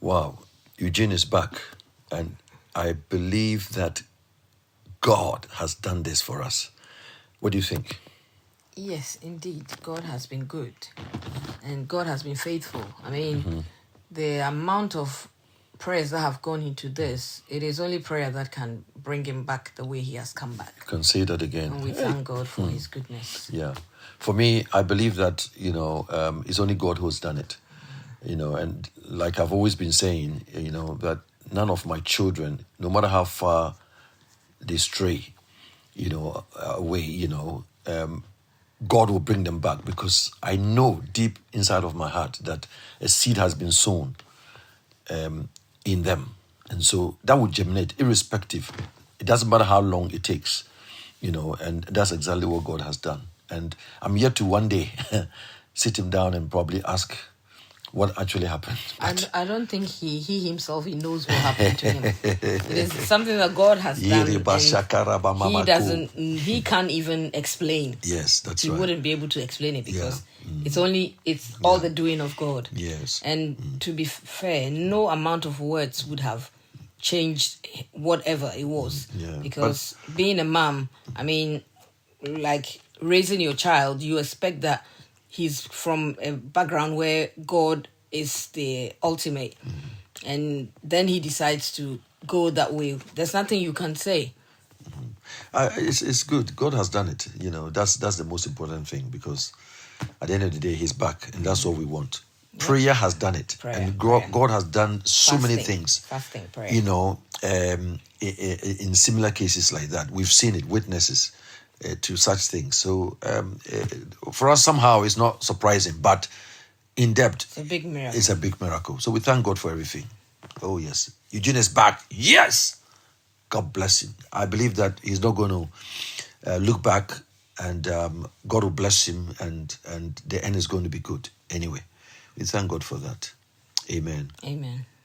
Wow, Eugene is back, and I believe that God has done this for us. What do you think? Yes, indeed. God has been good and God has been faithful. I mean, the amount of prayers that have gone into this, it is only prayer that can bring him back the way he has come back. You can say that again. And we thank God for his goodness. Yeah. For me, I believe that, it's only God who has done it. And like I've always been saying, that none of my children, no matter how far they stray, away, God will bring them back, because I know deep inside of my heart that a seed has been sown in them. And so that will germinate irrespective. It doesn't matter how long it takes, and that's exactly what God has done. And I'm yet to one day sit him down and probably ask what actually happened. I don't think he himself, he knows what happened to him. It is something that God has done. And he can't even explain. Yes, that's he right. He wouldn't be able to explain it, because it's all the doing of God. Yes. And to be fair, no amount of words would have changed whatever it was. Because being a mom, I mean, like raising your child, you expect that he's from a background where God is the ultimate. And then he decides to go that way. There's nothing you can say. It's good. God has done it. That's the most important thing, because at the end of the day, he's back, and that's all we want. Yep. Prayer has done it. God has done so many things. Fasting, prayer. In similar cases like that. We've seen it, witnesses to such things. So for us, somehow, it's not surprising, but in depth, it's a big miracle. It's a big miracle. So we thank God for everything. Oh, yes. Eugene is back. Yes! God bless him. I believe that he's not going to look back, and God will bless him, and the end is going to be good. Anyway, we thank God for that. Amen. Amen.